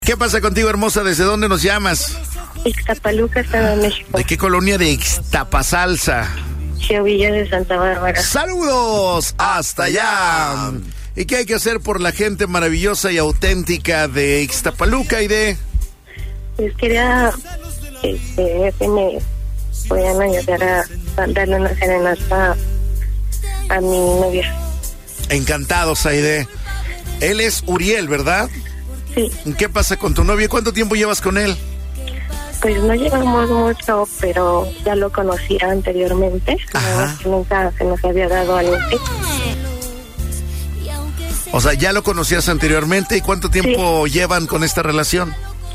¿Qué pasa contigo, hermosa? ¿Desde dónde nos llamas? Ixtapaluca, Estado de México. ¿De qué colonia de Ixtapasalsa? Villa de Santa Bárbara. ¡Saludos! ¡Hasta allá! ¿Y qué hay que hacer por la gente maravillosa y auténtica de Ixtapaluca y de...? Pues quería que me puedan ayudar a darle una serenata a mi novia. Encantados, Aide. Él es Uriel, ¿verdad? Sí. ¿Qué pasa con tu novia? ¿Cuánto tiempo llevas con él? Pues no llevamos mucho, pero ya lo conocía anteriormente. Nunca se nos había dado algo así. O sea, ya lo conocías anteriormente. ¿Y cuánto tiempo llevan con esta relación?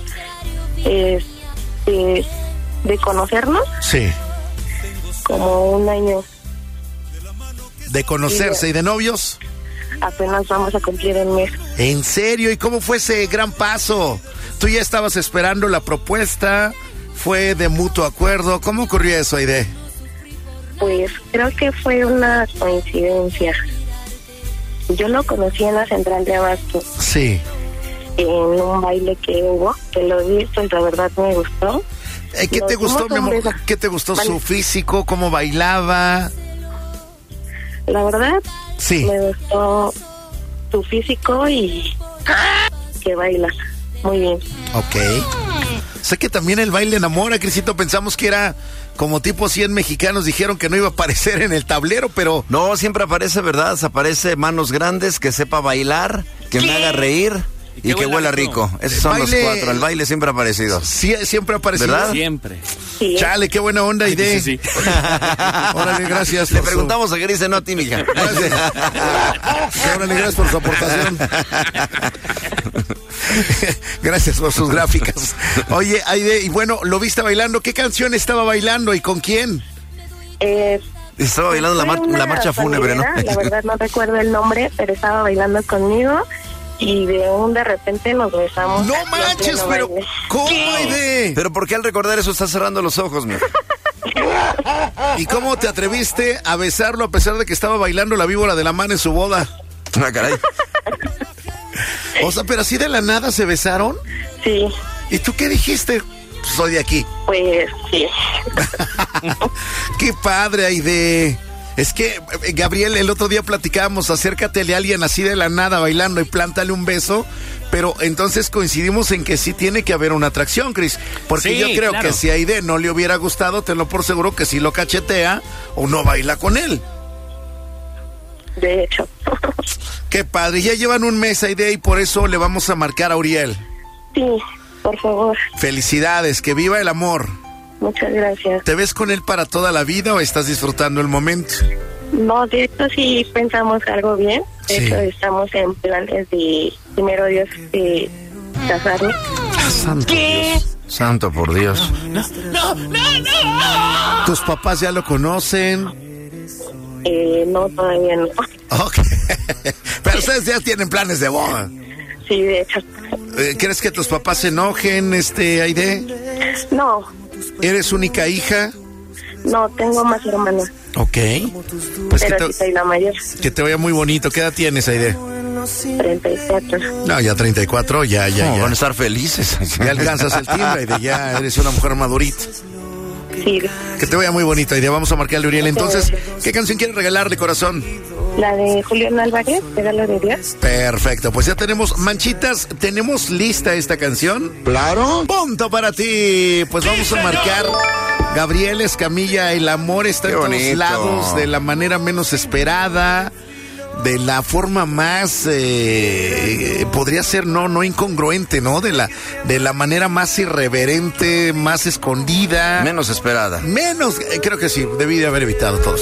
De conocernos. Sí. Como un año. ¿De conocerse y de novios? Apenas vamos a cumplir el mes. ¿En serio? ¿Y cómo fue ese gran paso? ¿Tú ya estabas esperando la propuesta? ¿Fue de mutuo acuerdo? ¿Cómo ocurrió eso, Aide? Pues creo que fue una coincidencia. Yo lo conocí en la central de Abasto. Sí. En un baile que hubo, que lo vi, pues la verdad me gustó. ¿Qué te gustó, mi amor? ¿Qué te gustó? ¿Su físico? ¿Cómo bailaba? La verdad, sí, me gustó tu físico y que baila muy bien. Ok. Sé que también el baile enamora, Crisito. Pensamos que era como tipo 100 mexicanos. Dijeron que no iba a aparecer en el tablero, pero... No, siempre aparece, ¿verdad? Aparece manos grandes, que sepa bailar, que me haga reír y que huela rico. Esos son los cuatro. El baile siempre ha aparecido. Sí, siempre ha aparecido. ¿Verdad? Siempre. Sí. Chale, qué buena onda, Aide. Sí. Órale, gracias. Le preguntamos a Gris, no a ti, mija. Órale, gracias por su aportación. Gracias por sus gráficas. Oye, Aide, y bueno, ¿lo viste bailando? ¿Qué canción estaba bailando y con quién? Estaba bailando la marcha fúnebre, ¿no? La verdad no recuerdo el nombre, pero estaba bailando conmigo y de repente nos besamos. ¡No manches! Pero, ¿cómo, Aide? Pero ¿por qué al recordar eso estás cerrando los ojos, mi? ¿Y cómo te atreviste a besarlo a pesar de que estaba bailando la víbora de la mano en su boda? Ah, caray. O sea, pero así de la nada se besaron. Sí. ¿Y tú qué dijiste? Soy de aquí. Pues sí. Qué padre, Aide. Es que, Gabriel, el otro día platicábamos, acércatele a alguien así de la nada bailando y plántale un beso, pero entonces coincidimos en que sí tiene que haber una atracción, Cris, porque sí, yo creo claro, que si a Aide no le hubiera gustado, tenlo por seguro que sí lo cachetea o no baila con él. De hecho. Qué padre, ya llevan un mes, Aide, y por eso le vamos a marcar a Uriel. Sí, por favor. Felicidades, que viva el amor. Muchas gracias. ¿Te ves con él para toda la vida o estás disfrutando el momento? No, de hecho sí pensamos algo bien. De Sí. hecho estamos en planes de, primero Dios, de casarnos. Santo Dios. Santo por Dios. ¿Tus papás ya lo conocen? No, todavía no. Ok. Pero ustedes ya tienen planes de boda. Sí, de hecho. ¿Crees que tus papás se enojen, Aide? No, ¿Eres única hija? no, tengo más hermanos. Ok. Pues Pero sí soy la mayor. que te vaya muy bonito. ¿Qué edad tienes, Aide? 34. No, ya 34, ya. Van a estar felices. Ya alcanzas el timbre, Aide, ya eres una mujer madurita. Sí, Que te vaya muy bonito, Aide. Vamos a marcarle a Uriel. Entonces, ¿qué canción quieres regalarle, corazón? la de Julián Álvarez, Regalo de Dios. Perfecto, pues ya tenemos, Manchitas, ¿tenemos lista esta canción? Claro. Punto para ti. Pues vamos a marcar Gabriel Escamilla, el amor está en todos lados, de la manera menos esperada, de la forma más, podría ser no incongruente, ¿no? De la manera más irreverente, más escondida. Menos esperada. Menos, creo que sí, debí de haber evitado todo.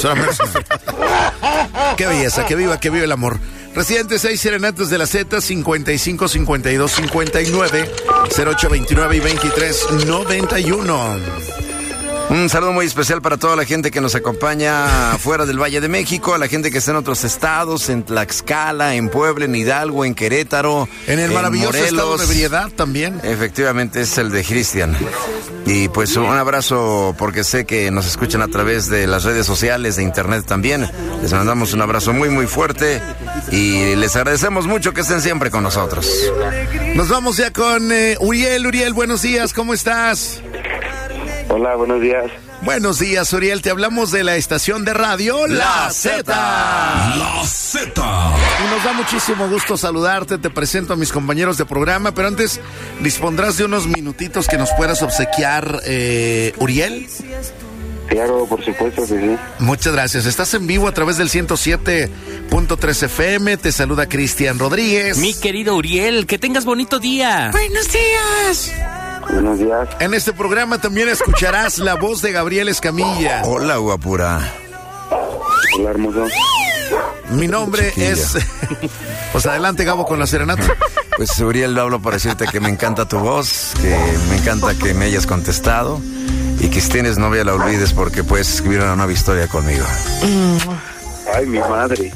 Qué belleza, que viva el amor. Residentes 6 Serenatas de la Z, 55 52 59 08 29 y 23 91. Un saludo muy especial para toda la gente que nos acompaña fuera del Valle de México, a la gente que está en otros estados, en Tlaxcala, en Puebla, en Hidalgo, en Querétaro, en el maravilloso Morelos. Estado de ebriedad también. Efectivamente, es el de Cristian. Y pues un abrazo, porque sé que nos escuchan a través de las redes sociales, de internet también. Les mandamos un abrazo muy, muy fuerte. y les agradecemos mucho que estén siempre con nosotros. Nos vamos ya con Uriel. Uriel, buenos días, ¿cómo estás? Hola, buenos días. Buenos días, Uriel, te hablamos de la estación de radio La Z. La Z. Y nos da muchísimo gusto saludarte, te presento a mis compañeros de programa, pero antes, ¿dispondrás de unos minutitos que nos puedas obsequiar, Uriel? Claro, por supuesto que sí. Muchas gracias. Estás en vivo a través del 107.3 FM. Te saluda Cristian Rodríguez. Mi querido Uriel, que tengas bonito día. Buenos días. Buenos días. En este programa también escucharás la voz de Gabriel Escamilla. Hola, guapura. Hola, hermoso. Mi nombre es... Pues adelante, Gabo, con la serenata. Pues, Uriel, hablo para decirte que me encanta tu voz, que me encanta que me hayas contestado y que si tienes novia la olvides porque puedes escribir una nueva historia conmigo. Ay, mi madre.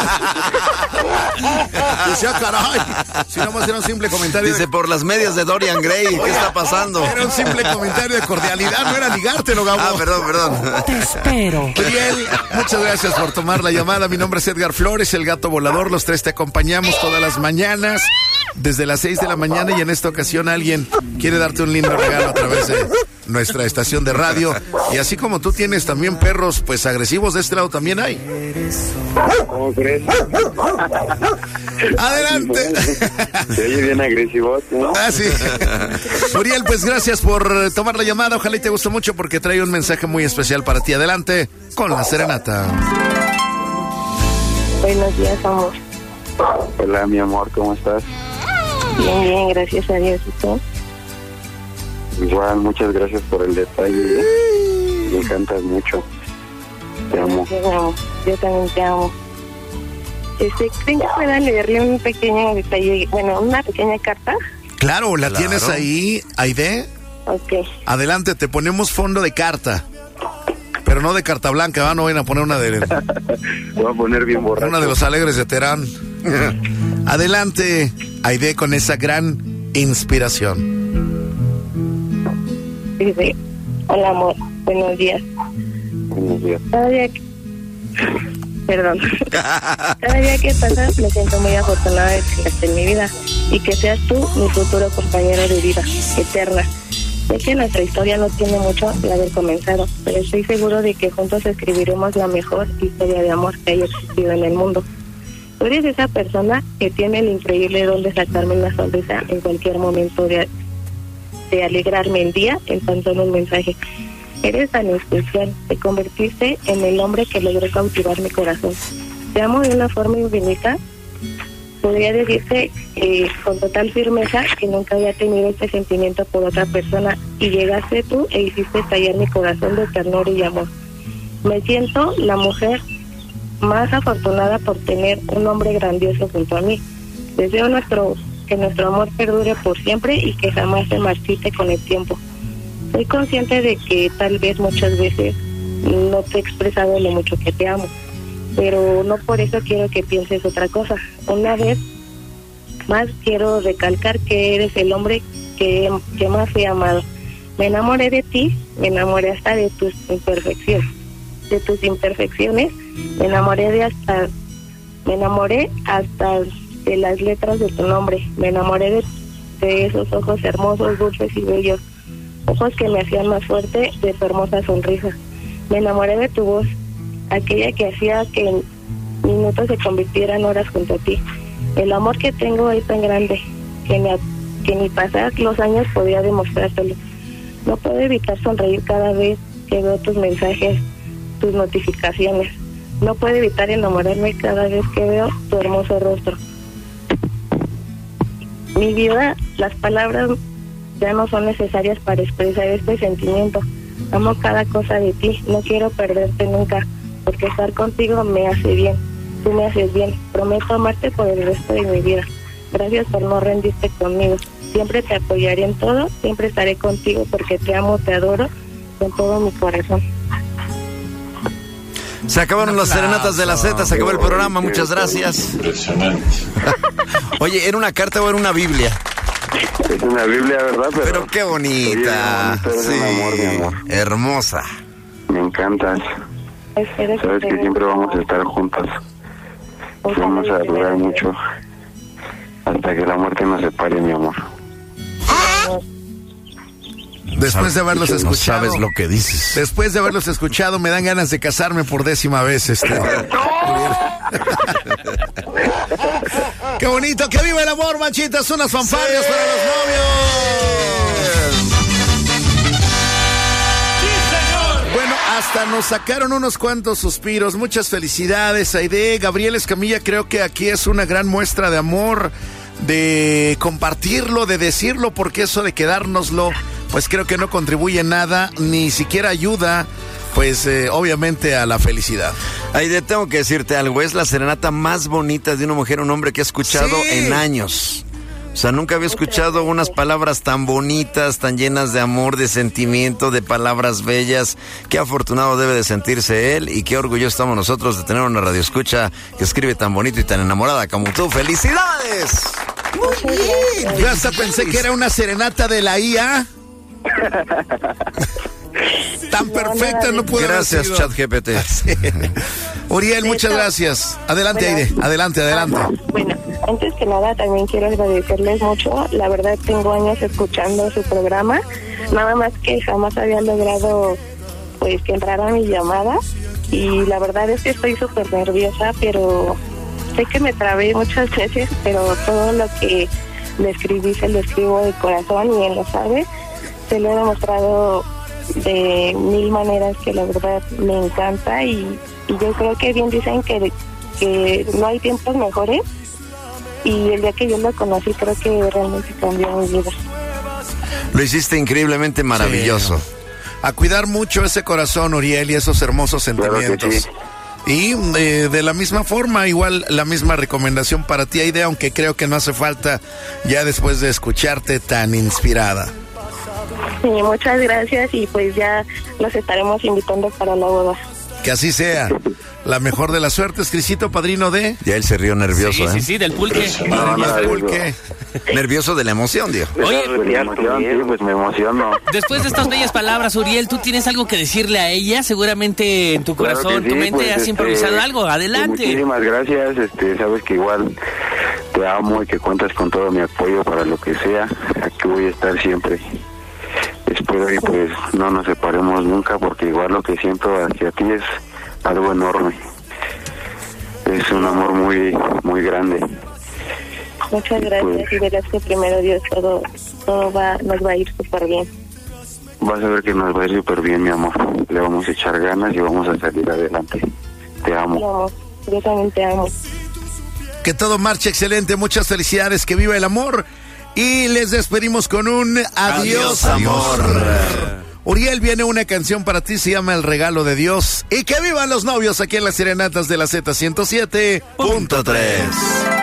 Dice, caray. Si nomás era un simple comentario. Dice, por las medias de Dorian Gray, ¿qué está pasando? Era un simple comentario de cordialidad, no era ligártelo, Gabo. Ah, perdón. Te espero. Uriel, muchas gracias por tomar la llamada. Mi nombre es Edgar Flores, el gato volador. Los tres te acompañamos todas las mañanas, desde las 6 de la mañana, y en esta ocasión alguien quiere darte un lindo regalo a través de nuestra estación de radio. Y así como tú tienes también perros, pues agresivos, de este lado también hay. ¿Cómo crees? Adelante. Se oye bien agresivo, ¿no? Ah, sí. Uriel, pues gracias por tomar la llamada. Ojalá y te guste mucho porque trae un mensaje muy especial para ti. Adelante con la serenata. Buenos días, amor. Hola, mi amor, ¿cómo estás? Bien, gracias a Dios. ¿Y tú? Igual, muchas gracias por el detalle. Me encantas mucho. Te amo. Yo también te amo. ¿Creen que pueda leerle un pequeño detalle, bueno, una pequeña carta? Claro, ¿la tienes ahí, Aide? Ok. Adelante, te ponemos fondo de carta. Pero no de carta blanca, ¿va? No vayan a poner una de... Voy a poner bien borracho. Una de los alegres de Terán. Adelante, Aide, con esa gran inspiración. Dice, hola, amor, buenos días. Buenos días. Cada día que pasa me siento muy afortunada de que estés en mi vida y que seas tú mi futuro compañero de vida eterna. Sé que nuestra historia no tiene mucho de haber comenzado, pero estoy seguro de que juntos escribiremos la mejor historia de amor que haya existido en el mundo. Tú eres esa persona que tiene el increíble don de sacarme una sonrisa en cualquier momento de alegrarme el día en tan solo un mensaje. Eres tan especial, te convertiste en el hombre que logró cautivar mi corazón. Te amo de una forma infinita. Podría decirte con total firmeza que nunca había tenido este sentimiento por otra persona y llegaste tú e hiciste estallar mi corazón de ternura y amor. Me siento la mujer más afortunada por tener un hombre grandioso junto a mí. Deseo que nuestro amor perdure por siempre y que jamás se marchite con el tiempo. Soy consciente de que tal vez muchas veces no te he expresado lo mucho que te amo, pero no por eso quiero que pienses otra cosa. Una vez más quiero recalcar que eres el hombre que más he amado. Me enamoré de ti, me enamoré hasta de tus imperfecciones. Me enamoré hasta de las letras de tu nombre. Me enamoré de esos ojos hermosos, dulces y bellos. Ojos que me hacían más fuerte de tu hermosa sonrisa. Me enamoré de tu voz, aquella que hacía que en minutos se convirtieran horas junto a ti. El amor que tengo hoy tan grande, que ni pasar los años podía demostrártelo. No puedo evitar sonreír cada vez que veo tus mensajes, tus notificaciones. No puedo evitar enamorarme cada vez que veo tu hermoso rostro. Mi vida, las palabras ya no son necesarias para expresar este sentimiento. Amo cada cosa de ti, no quiero perderte nunca, porque estar contigo me hace bien. Tú me haces bien. Prometo amarte por el resto de mi vida. Gracias por no rendirte conmigo. Siempre te apoyaré en todo, siempre estaré contigo porque te amo, te adoro con todo mi corazón. Se acabaron las serenatas de la Z, se acabó el programa, muchas gracias. Impresionante. Oye, ¿era una carta o era una Biblia? Es una Biblia, ¿verdad? Pero qué bonita. Eres Sí, un amor, mi amor. hermosa. Me encantas. Sabes que siempre vamos a estar juntas. Vamos a durar mucho hasta que la muerte nos separe, mi amor. Después de haberlos escuchado. No sabes lo que dices. Después de haberlos escuchado, me dan ganas de casarme por 10ª vez, ¡Qué bonito! ¡Que viva el amor, manchitas! Unas fanfarrias para los novios. Bueno, hasta nos sacaron unos cuantos suspiros. Muchas felicidades, Aide. Gabriel Escamilla, creo que aquí es una gran muestra de amor, de compartirlo, de decirlo, porque eso de quedárnoslo, pues creo que no contribuye nada, ni siquiera ayuda, pues obviamente a la felicidad. Aide, tengo que decirte algo, es la serenata más bonita de una mujer o un hombre que he escuchado en años. O sea, nunca había escuchado unas palabras tan bonitas, tan llenas de amor, de sentimiento, de palabras bellas. Qué afortunado debe de sentirse él y qué orgullo estamos nosotros de tener una radioescucha que escribe tan bonito y tan enamorada como tú. ¡Felicidades! Muy bien. Yo hasta pensé que era una serenata de la IA. Tan perfecta no puede haber sido. Gracias, ChatGPT. Uriel, muchas gracias. Adelante, Aide. Adelante. Bueno, antes que nada también quiero agradecerles mucho. La verdad tengo años escuchando su programa. Nada más que jamás había logrado pues que entrara mi llamada. Y la verdad es que estoy súper nerviosa, pero sé que me trabé muchas veces, pero todo lo que le escribí se lo escribo de corazón y él lo sabe. Se lo he demostrado de 1000 maneras que la verdad me encanta y yo creo que bien dicen que no hay tiempos mejores y el día que yo lo conocí creo que realmente cambió mi vida. Lo hiciste increíblemente maravilloso. Sí. A cuidar mucho ese corazón, Uriel, y esos hermosos sentimientos. Claro que sí. Y de la misma forma, igual la misma recomendación para ti, Aide, aunque creo que no hace falta ya después de escucharte tan inspirada. Sí, muchas gracias y pues ya los estaremos invitando para la boda. Que así sea. La mejor de las suertes, Crisito, padrino de... Ya él se rió nervioso, Sí, del pulque. Pulque. Nervioso de la emoción, Dios. Oye, Pues me emociono. después de estas bellas palabras, Uriel, ¿tú tienes algo que decirle a ella? Seguramente en tu Claro corazón, que tu sí, mente pues, has improvisado algo. Adelante. Muchísimas gracias, sabes que igual te amo y que cuentas con todo mi apoyo para lo que sea. Aquí voy a estar siempre. Espero y pues no nos separemos nunca porque igual lo que siento hacia ti es algo enorme. Es un amor muy, muy grande. Muchas gracias y verás que primero Dios todo nos va a ir súper bien. Vas a ver que nos va a ir súper bien, mi amor. Le vamos a echar ganas y vamos a salir adelante. Te amo. No, yo también te amo. Que todo marche excelente, muchas felicidades, que viva el amor. Y les despedimos con un adiós, amor. Uriel, viene una canción para ti, se llama El Regalo de Dios. Y que vivan los novios aquí en las serenatas de la Z107.3.